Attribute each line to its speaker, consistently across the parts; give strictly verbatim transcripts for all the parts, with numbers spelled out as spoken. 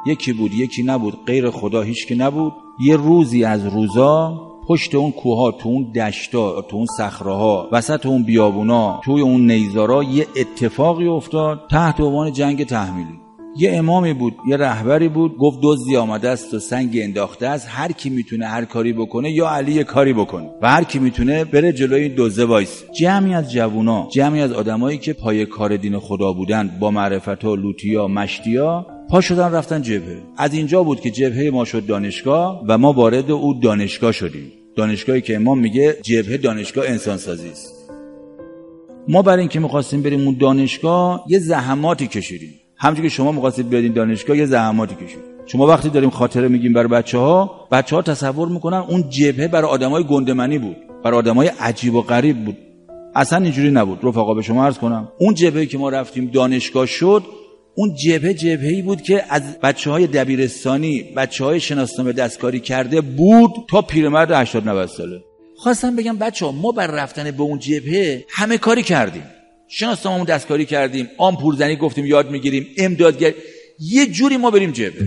Speaker 1: یکی بود یکی نبود، غیر خدا هیچ کی نبود. یه روزی از روزا پشت اون کوها، تو اون دشتا، تو اون صخره‌ها، وسط اون بیابونا، توی اون نیزارا یه اتفاقی افتاد تحت عنوان جنگ تحمیلی. یه امامی بود، یه رهبری بود، گفت دزدی آمده است و سنگ انداخته است، هر کی میتونه هر کاری بکنه یا علی یه کاری بکنه و هر کی میتونه بره جلوی این دزده وایس. جمعی از جوونا، جمعی از آدمایی که پای کار دین خدا بودن، با معرفت‌ها، لوتیا، مشتیا، پا شدن رفتن جبهه. از اینجا بود که جبهه ما شد دانشگاه و ما وارد او دانشگاه شدیم. دانشگاهی که امام میگه جبهه دانشگاه انسانسازی است. ما برای اینکه می‌خواستیم بریم اون دانشگاه یه زحماتی کشیدیم. همونجوری که شما می‌خواستید برید دانشگاه یه زحماتی کشیدید. شما وقتی داریم خاطره میگیم برای بچه‌ها، بچه‌ها تصور میکنن اون جبهه برای آدمای گندمنی بود، برای آدمای عجیب و غریب بود. اصلا اینجوری نبود. رفقا به شما عرض کنم، اون جبهه که ما رفتیم دانشگاه شد، اون جبهه جبهه‌ای بود که از بچه‌های دبیرستانی، بچه‌های شناسنامه دستکاری کرده بود تا پیرمرد هشتاد نود ساله. خواستم بگم بچه‌ها ما بر رفتن به اون جبهه همه کاری کردیم. شناسنامه‌مون دستکاری کردیم، آمپول زنی گفتیم یاد میگیریم، امدادگر، یه جوری ما بریم جبهه.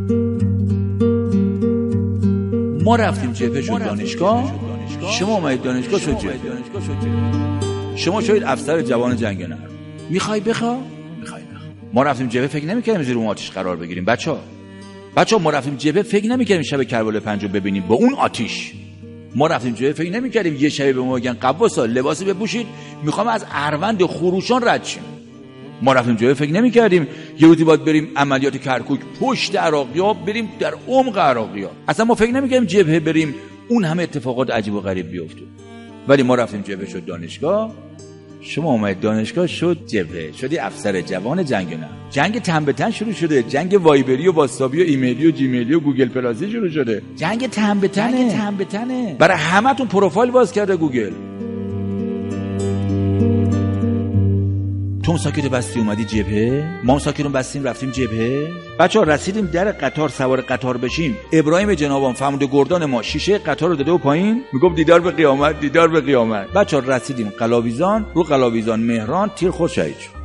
Speaker 1: ما رفتیم جبهه شد دانشگاه، شما اومدید دانشگاه شد جبهه. شما شدید افسر جوان جنگ نرم. میخوای بخوا؟ میخوای بخوا. ما رفتیم جبهه فکر نمی‌کردیم زیر اون آتش قرار بگیریم. بچه‌ها بچه‌ها ما رفتیم جبهه فکر نمی‌کردیم شب کربلا پنج رو ببینیم با اون آتش. ما رفتیم جبهه فکر نمی‌کردیم یه شب به ما بگن قواسا لباسی بپوشید میخوام از اروند خروشان رد شیم. ما رفتیم جبهه فکر نمی‌کردیم یه روزی باید بریم عملیات کرکوک پشت عراقی‌ها، بریم در عمق عراقی‌ها. اصلا ما فکر نمی‌کردیم جبهه بریم اون همه اتفاقات عجیب و غریب بیفته. ولی ما رفتیم جبهه شد دانشگاه، شما اومدید دانشگاه شد جبهه، شدی افسر جوان جنگ نه. جنگ تن به تن شروع شده، جنگ وایبری و واتساپی و ایمیلی و جیمیلی و گوگل پلاسی شروع شده. جنگ تن به تنه، جنگ تن به تنه. برای همتون پروفایل باز کرده گوگل. تو ساکت بستی اومدی جبهه، ما ساکت رو بستیم رفتیم جبهه. بچه‌ها رسیدیم در قطار، سوار قطار بشیم، ابراهیم جنابان فرمانده گردان ما شیشه قطار رو داده و پایین میگفت دیدار به قیامت، دیدار به قیامت. بچه‌ها رسیدیم قلاویزان، رو قلاویزان مهران تیر خود شهید شد.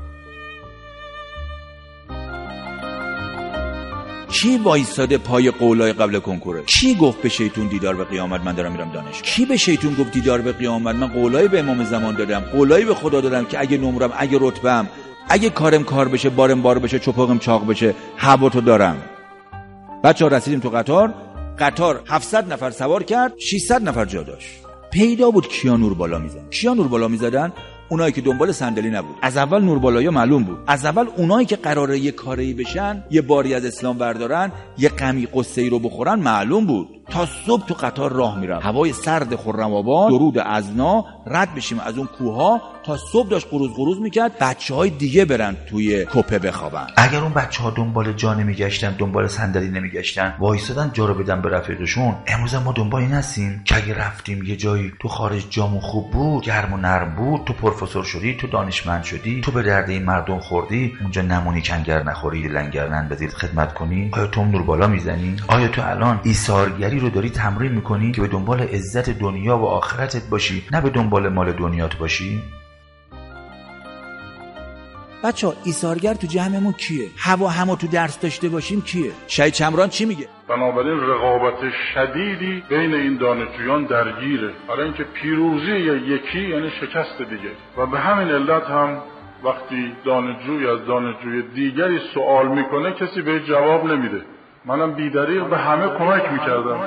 Speaker 1: کی وایساده پای قولای قبل کنکوره؟ کی گفت به شیطون دیدار به قیامت من دارم میرم دانشگاه؟ کی به شیطون گفت دیدار به قیامت من قولای به امام زمان دادم، قولای به خدا دادم که اگه نمرم، اگه رتبه‌ام، اگه کارم کار بشه، بارم بار بشه، چپاقم چاق بشه، هواتو دارم. بچه‌ها رسیدیم تو قطار، قطار هفتصد نفر سوار کرد، ششصد نفر جا داشت. پیدا بود کیا نور بالا میزدن. کیا نور بالا میزدن؟ اونایی که دنبال صندلی نبود. از اول نور بالایی‌ها معلوم بود. از اول اونایی که قراره یه کاری بشن، یه باری از اسلام بردارن، یه غمی قصه‌ای رو بخورن معلوم بود. تا صبح تو قطار راه میرم، هوای سرد خرم‌آباد، درود ازنا، رد بشیم از اون کوها، تا صبح داشت قروز قروز میکرد بچهای دیگه برن توی کپه بخوابن.
Speaker 2: اگر اون بچه‌ها دنبال جا نمیگشتن، دنبال صندلی نمیگشتن، وایسادن جا رو بدن به رفیقشون، امروز ما دنبال این هستیم که اگه رفتیم یه جایی تو خارج جامون خوب بود، گرم و نرم بود، تو پروفسور شدی، تو دانشمند شدی، تو به درد این مردم خوردی، اونجا نمونی کنگر نخوری، لنگر نندازید خدمت کنی، آیا تو نور بالا میزنی؟ آیا تو الان ایثارگری رو داری تمرین میکنی که به دنبال عزت دنیا و آخرتت باشی، نه به دنبال مال دنیات باشی؟
Speaker 1: بچه‌ها ایثارگر تو جمعمون کیه؟ هوا همو تو درس داشته باشیم کیه؟ شهید چمران چی میگه؟
Speaker 3: بنابراین رقابت شدیدی بین این دانشجویان درگیره، برای اینکه پیروزی یکی یعنی شکست دیگه. و به همین علت هم وقتی دانشجوی از دانشجوی دیگری سوال میکنه کسی به جواب نمیده. منم بی‌دریغ به همه کمک میکردم.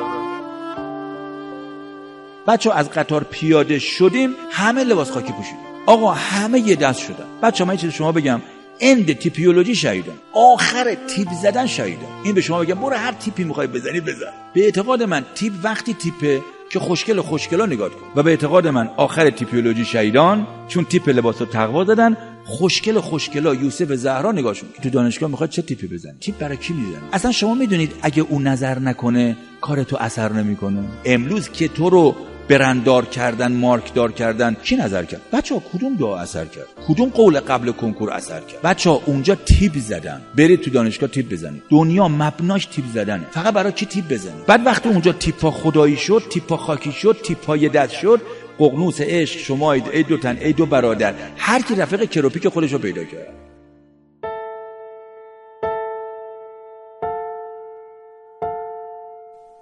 Speaker 1: بچه‌ها از قطار پیاده شدیم، همه لباس خاکی پوشیدن. آقا همه یه دست شدن. بچه‌ها من یه چیز شما بگم، اند تیپیولوژی شهیدن، آخر تیپ زدن شهیدن. این به شما بگم برو هر تیپی میخوای بزنی بزن. به اعتقاد من تیپ وقتی تیپه که خوشگل خوشگلا نگاه کن. و به اعتقاد من آخر تیپیولوژی شهیدان، چون تیپ لباسو تقوا دادن، خوشگل خوشگلا یوسف زهرا نگاهشون که تو دانشگاه میخواد چه تیپی بزنی. تیپ برای کی میزنه؟ اصلا شما میدونید اگه اون نظر نکنه کار تو اثر نمیکنه. امروز که تو رو برندار کردن، مارک دار کردن، کی نظر کرد؟ بچه‌ها کدوم دعا اثر کرد؟ کدوم قول قبل کنکور اثر کرد؟ بچه‌ها اونجا تیپ زدن. برید تو دانشگاه تیپ بزنید. دنیا مبناش تیپ زدنه. فقط برای کی تیپ بزنید؟ بعد وقتی اونجا تیپا خدایی شد، تیپا خاکی شد، تیپا یه دست شد، ققنوس عشق شما اید ای دو تن ای دو برادر، هر کی رفیق کروپیک خودش رو پیدا کرد.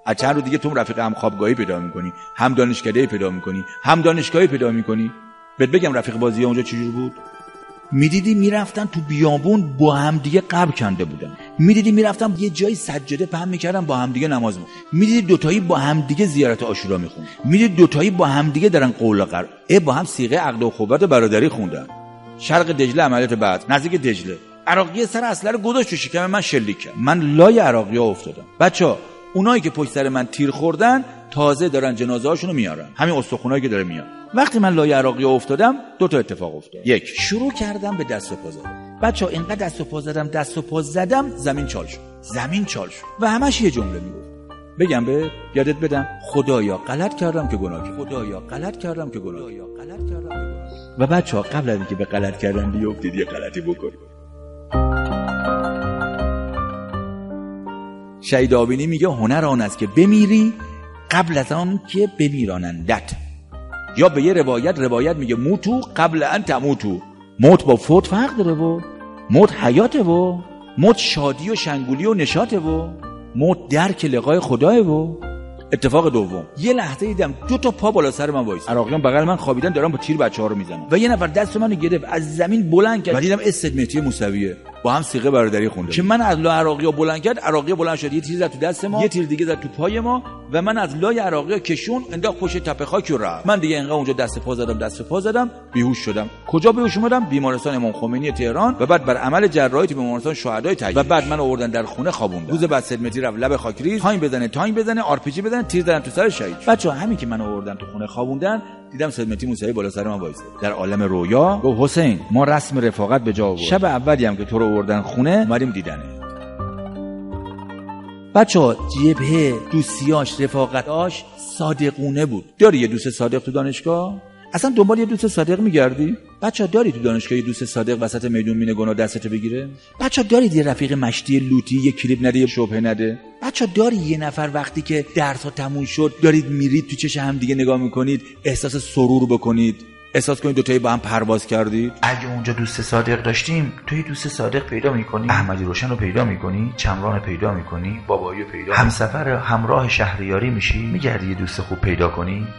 Speaker 1: از چند رو دیگه تو رفیق هم خوابگاهی پیدا میکنی، هم دانشکده‌ای پیدا میکنی، هم دانشگاهی پیدا میکنی. بهت بگم رفیق بازی اونجا چجور بود؟ میدیدی میرفتن تو بیابون با هم دیگه قبر کنده بودن، میدیدی میرفتن یه جایی سجاده پهن میکردن با هم دیگه نماز میخوندن، میدیدی دوتایی با هم دیگه زیارت عاشورا میخوندن، میدیدی دوتایی با هم دیگه دارن قول و قرار با هم صیغه عقد و خوبت و برادری خوندن. شرق دجله عملیات بعد نزدیک دجله عراقی سر اسلحه رو گذاشت تو شکم من، شلیک کرد. من لای عراقی‌ها افتادم. بچا اونایی که پشت سر من تیر خوردن تازه دارن جنازه هاشونو میارن، همین استخونایی که داره میاد. وقتی من لای عراقی‌ها افتادم دو تا اتفاق افتاد. یک، شروع کردم به دست و پا زدن. بچا اینقدر دست و پا زدم دست و پا زدم زمین چال شد. زمین چال شد و همش یه جمله میگفت. بگم به یادت بدم خدایا غلط کردم که گناه کردم، خدایا غلط کردم که گناه کردم، غلط کردم که گناه. و بچا قبل از اینکه به غلط کردن بیافتید یه غلطی بکنید. شهید آبینی میگه هنر آن است که بمیری قبل از آن که بمیرانندت. یا به یه روایت روایت میگه موتو قبل ان تموتو. موت با فوت فرق داره و موت حیاته و موت شادی و شنگولی و نشاطه و موت درک لقای خداه و. اتفاق دوم، یه لحظه دیدم دو تا پا بالا سر من وایس، عراقیان بغل من خوابیدن دارن با تیر بچه‌ها رو میزنن و یه نفر دست منو گرفت از زمین بلند کرد و دیدم اسد مهدی موسویه با هم صیغه برادری خونده که من از لای عراقی‌ها بلند کرد، عراقی بلند شد یه تیر زد تو دست ما، یه تیر دیگه زد تو پای ما و من از لای عراقی‌ها کشون انداخت پشت تپه خاک و رفت. من دیگه انقدر اونجا دست پا زدم دست پا زدم بیهوش شدم. کجا بیهوش اومدم؟ بیمارستان امام خمینی تهران و بعد بر عمل جراحی تو بیمارستان شهدای تایید و بعد من آوردن در خونه خوابوندن. روز بعد سید مهدی رفت لب خاکریز تایم بزنه تایم بزنه آر پی جی بزنه تیر زدن تو سر شهید. بچا همین که منو آوردن تو خونه خوابوندن دیدم سید مهدی موسوی بالا سر من وایساده در عالم رویا. گفت حسین ما رسم رفاقت به جا آوردیم، شب اولی هم که تو رو آوردن خونه اومدیم دیدنه. بچا جبهه دوستیاش رفاقتاش صادقونه بود. داری یه دوست صادق تو دانشگاه؟ اصلا دنبال یه دوست صادق میگردی؟ بچا داری تو دانشگاه یه دوست صادق وسط میدون مینه گناه دستت بگیره؟ بچا داری یه رفیق مشتی لوتی یه کلیپ نده یه شبهه نده؟ بچا داری یه نفر وقتی که درس‌ها تموم شد دارید میرید تو چش هم دیگه نگاه میکنید احساس سرور بکنید، احساس کنید دوتایی با هم پرواز کردید؟
Speaker 2: اگه اونجا دوست صادق داشتیم تو یه دوست صادق پیدا میکنی، احمدی روشن رو پیدا میکنی، چمران پیدا میکنی، بابایی رو پیدا، همسفر همراه شهریاری میشی، میگردی یه دوست خوب پیدا کنی.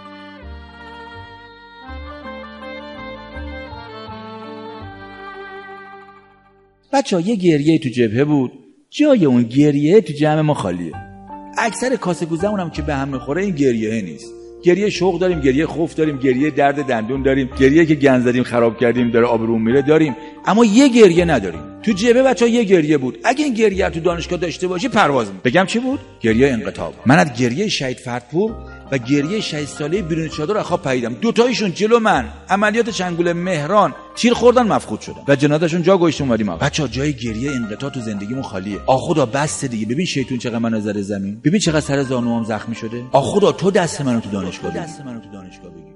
Speaker 1: بچه ها یه گریه تو جبهه بود، جای اون گریه تو جمع ما خالیه. اکثر کاسه گوزمون هم که به هم میخوره این گریه نیست. گریه شوق داریم، گریه خوف داریم، گریه درد دندون داریم، گریه که گند زدیم خراب کردیم داره آبروم میره داریم، اما یه گریه نداریم. تو جبهه بچه‌ها یه گریه بود. اگه این گریه تو دانشگاه داشته باشی پرواز می. بگم چی بود؟ گریه انقطاع. من از گریه شهید فردپور و گریه شهید ساله بیرون چادر از خواب پریدم. دو تایشون جلو من عملیات چنگول مهران تیر خوردن مفقود شدن و جنازه‌شون جا گذاشتیم اومدیم. بچه‌ها جای گریه انقطاع تو زندگیمون خالیه. آ خدا بس دیگه. ببین شیطون چقدر منو زده زمین. ببین چقدر سر زانوام زخمی شده. آ خدا تو دست منو تو دانشگاه بگیر. دست منو تو دانشگاه بگیر.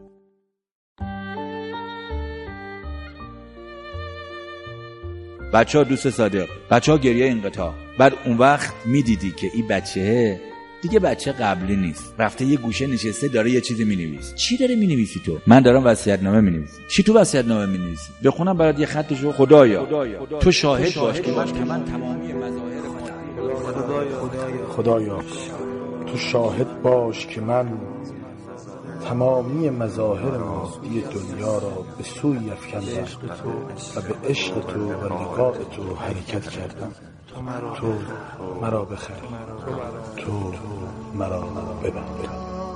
Speaker 1: بچه‌ها دوست صادق، بچه‌ها گریه انقطاع. بعد اون وقت میدیدی که این بچه دیگه بچه قبلی نیست، رفته یه گوشه نشسته داره یه چیزی مینویسه. چی داره مینویسی تو؟ من دارم وصیت‌نامه مینویسم. چی تو وصیت‌نامه مینویسی؟ بخونم برات یه خطشو. خدایا تو شاهد باش که من تمامی مظاهر
Speaker 4: خدایا تو شاهد باش که من تمامی مظاهر مادی دنیا را به سوی افکندم و به عشق تو و لقاء تو حرکت کردم. تو مرا بخر، تو مرا ببند.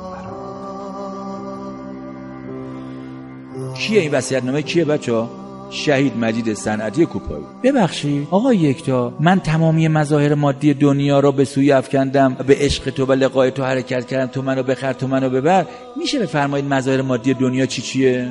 Speaker 1: کیه این وصیت‌نامه؟ کیه بچه‌ها؟ شهید مجید صنعتی کوپایی. ببخشید آقا یکتا، من تمامی مظاهر مادی دنیا را به سوی افکندم و به عشق تو و لقاء تو حرکت کردم. تو منو بخر، تو منو ببر. میشه بفرمایید مظاهر مادی دنیا چی چیه؟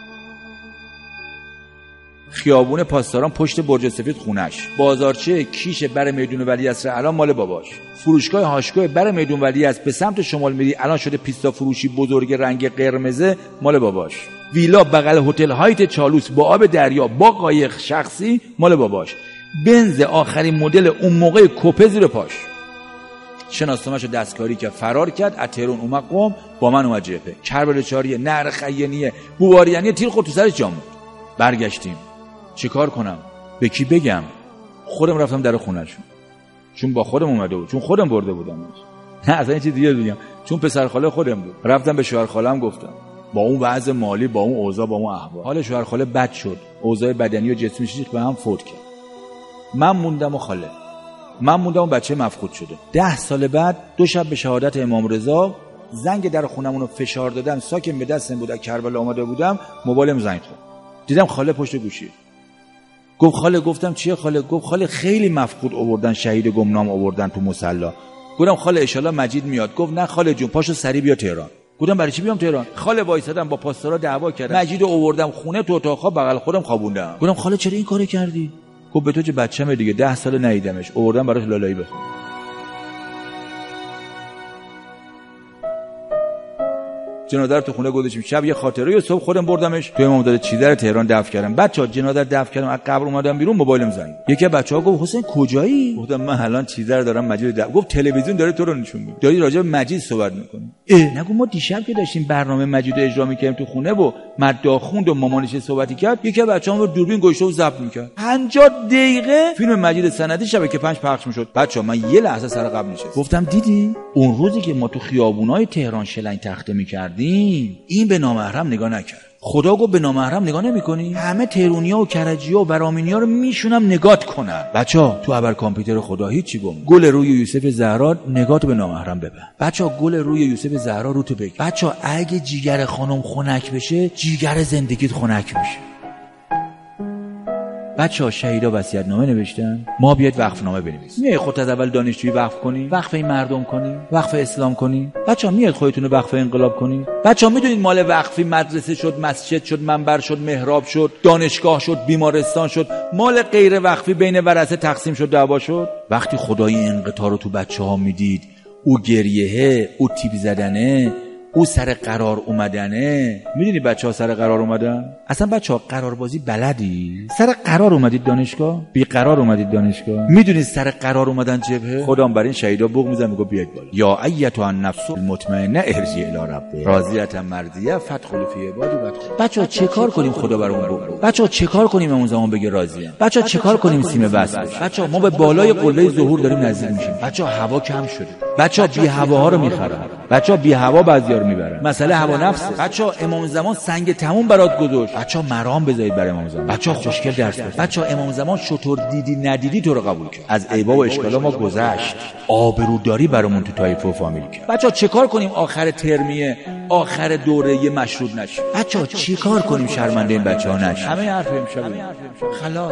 Speaker 1: خیابون پاسداران پشت برج سفید خونش، بازارچه کیش بر میدون ولیعصر الان مال باباش، فروشگاه هاشگاه بر میدون ولیعصر به سمت شمال میری الان شده پیستا فروشی بزرگ رنگ قرمزه مال باباش، ویلا بغل هتل هایت چالوس با آب دریا با قایق شخصی مال باباش، بنز آخرین مدل اون موقع کوپه زیر پاش. شناسنامه‌شو دستکاری که فرار کرد، از تهران اومد قم با من اومد جبهه، کربلا چاریه، نهر خیانیه، بواریانیه، تیر خورد تو سرش جامون. برگشتیم. چیکار کنم؟ به کی بگم؟ خودم رفتم در خونه‌شون. چون با خودم اومده بود، چون خودم برده بودم. نه اصلا این چیز دیگه بگم، چون پسر خاله خودم بود. رفتم به شوهر خاله‌ام گفتم با اون وضع مالی، با اون اوضاع، با اون احوال، حال شوهر خاله بد شد، اوضاع بدنی و جسمیش ریخت به هم، فوت کرد. من موندم و خاله، من موندم و بچه مفقود شده. ده سال بعد دو شب به شهادت امام رضا زنگ در خونمون رو فشار دادم، ساکن به دستم بود، از کربلا اومده بودم، موبایلم زنگ خورد، دیدم خاله پشت گوشی. گفت خاله. گفتم چیه خاله؟ گفت خاله خیلی مفقود آوردن، شهید گمنام آوردن تو مصلا. گفتم خاله ان شاءالله مجید میاد. گفت نه خاله جون پاشو سری بیا تهران. گفتم برای چی بیام تهران؟ خاله وایسادم با پاسدارا دعوا کردم، مجید آوردم خونه تو اتاق خواب بغل خودم خوابوندم. گفتم خاله چرا این کارو کردی؟ گفت به تو چه بچه‌مه دیگه، ده سال ندیدمش، آوردم براش لالایی بخون. جنازه رو تو خونه گذاشتیم، شب یه خاطره و صبح خودم بردمش تو امامزاده چیزر تهران دفن کردم. بچا جنازه رو دفن کردم، از قبر اومدم بیرون، موبایلم زنگ. یکی از بچه‌ها گفت حسین کجایی؟ گفتم من الان چیزر دارم مجید دفن. گفت تلویزیون داره تو رو نشون میده، داری راجع به مجید صحبت می‌کنی. اه نگو ما دیشب که داشتیم برنامه مجید رو اجرا می‌کردیم تو خونه و مداح خوند و مامانش صحبتی کرد، یکی از بچه‌ها رو دوربین گوشته و ضبط می‌کرد. پنجاه دقیقه فیلم مجید سندی شبکه پنج پخش می‌شد. بچا من یه لحظه سر قبل نشستم، گفتم دیدی اون روزی که ما تو خیابونای تهران شلنگ تخته می‌کردیم این به نامحرم نگاه نکرد. خدا گفت به نامحرم نگاه نمی‌کنی؟ همه تهرونیا و کرجی‌ها و برامینیا رو میشونم نگات کنن. بچا تو ابر کامپیوتر خدا هیچی گم. گل روی یوسف زهرا نگات به نامحرم ببن. بچا گل روی یوسف زهرا رو تو بگیر. بچا اگه جیگر خانم خنک بشه، جیگر زندگیت خنک میشه. بچه‌ها شهیدا وصیت‌نامه نوشتن، ما بیاید وقفنامه بنویسیم. میای خودت از اول دانشجویی وقف کنی، وقف این مردم کنی، وقف اسلام کنی. بچه‌ها میاد خودتون رو وقف انقلاب کنی. بچه‌ها میدونید مال وقفی مدرسه شد، مسجد شد، منبر شد، محراب شد، دانشگاه شد، بیمارستان شد. مال غیر وقفی بین ورثه تقسیم شد، دعوا شد. وقتی خدای انقطاع رو تو بچه‌ها میدید، او گریهه، او تیپ زدنه، او سر قرار اومدنه. میدونی بچه‌ها سر قرار اومدن؟ اصلا بچه‌ها قراربازی بلدی؟ سر قرار اومدید دانشگاه؟ بی قرار اومدید دانشگاه؟ میدونی سر قرار اومدن جبهه؟ خودم برای این شهیدا بوق میزنم، میگم بیاید بالا. یا ایتها النفس المطمئنه ارجعی الی ربک راضیه مرضیه فادخلی فی عبادی وادخلی. بچه‌ها چه کار کنیم خدا برامون بگه؟ بچه‌ها چه کار کنیم اون زمان بگه راضیه؟ بچه‌ها چه کار کنیم سیم وصل بشه؟ بچه‌ها ما به بالای قله ظهور داریم نزدیک میشیم. بچه‌ها هوا کم شده. بچه‌ها بی هواها رو میخرن. بچه‌ها بی هوا بعضیا رو میبرن. مسئله هوا نفسه. بچه‌ها امام زمان سنگ تموم برات گذاشت. بچه‌ها مرام بذارید برای امام زمان. بچه‌ها خوشگل درس بخونید. بچه‌ها امام زمان شطور دیدی ندیدی تو رو قبول کرد. از عیبا و اشکالا ما گذشت. آبروداری برامون تو طایفه و فامیل کرد. بچه‌ها چه کار کنیم آخر ترمیه، آخر دوره مشروط نشه؟ بچه‌ها چی کار کنیم شرمنده این بچه‌ها نشه؟ همه حرف امشب خلاص.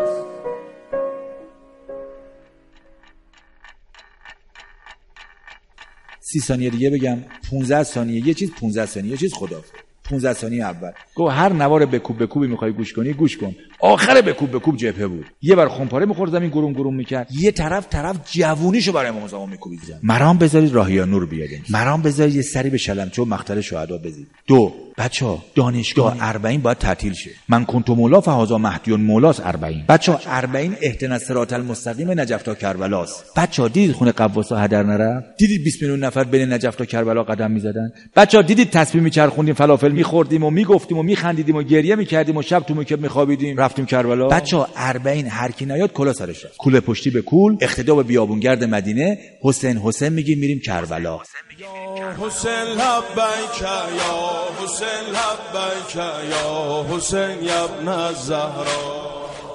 Speaker 1: سی ثانیه دیگه بگم، پونزده ثانیه یه چیز، پونزده ثانیه یه چیز، خدا پونزده ثانیه اول گو هر نوار بکوب بکوبی میخوای گوش کنی گوش کن. آخر بکوب بکوب جبهه بود، یه بار خونپاره میخورد زمین گروم گروم میکرد، یه طرف طرف جوونیشو برای امام زمان میکوبید. مرام بذارید راهیا نور بیاد، مرام بذارید یه سری به شلمچه و مقتل شهدا بزید. دو بچا دانشگاه اربعین باید تعطیل شه. من کنت مولا فهذا مهدی مولاس اربعین. بچا اربعین اهدنا الصراط المستقیم نجف تا کربلاست. بچا دیدید خونه قواسا هدر نرفت؟ دیدید بیست میلیون نفر بین نجف تا کربلا قدم میزدن؟ بچا دیدید تسبیح میچرخوندیم، فلافل میخوردیم و میگفتیم و میخندیدیم و گریه میکردیم و شب تو مکب میخوابیدیم رفتیم کربلا؟ بچا اربعین هر کی نیاد کلا سرش رفت، کوله پشتی به کول، اقتدا به بیابونگرد مدینه، حسین حسین میگیم میریم کربلا.
Speaker 5: حسین لبیک یا حسین لبیک یا حسین ابن الزهرا.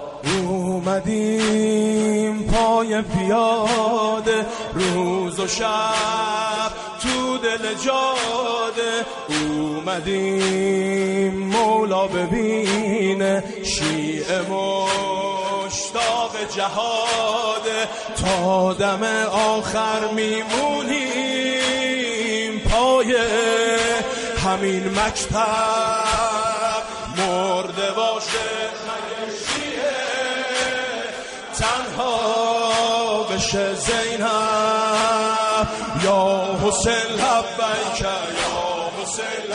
Speaker 5: اومدیم پای پیاده روز و شب تو دل جاده، اومدیم مولا ببینه شیعه مشتاق جهاده، تا دم آخر میمونیم پای همین مکتب، مرده باشه خیشیه تنها بشه زینب. یا حسین لبیک یا حسین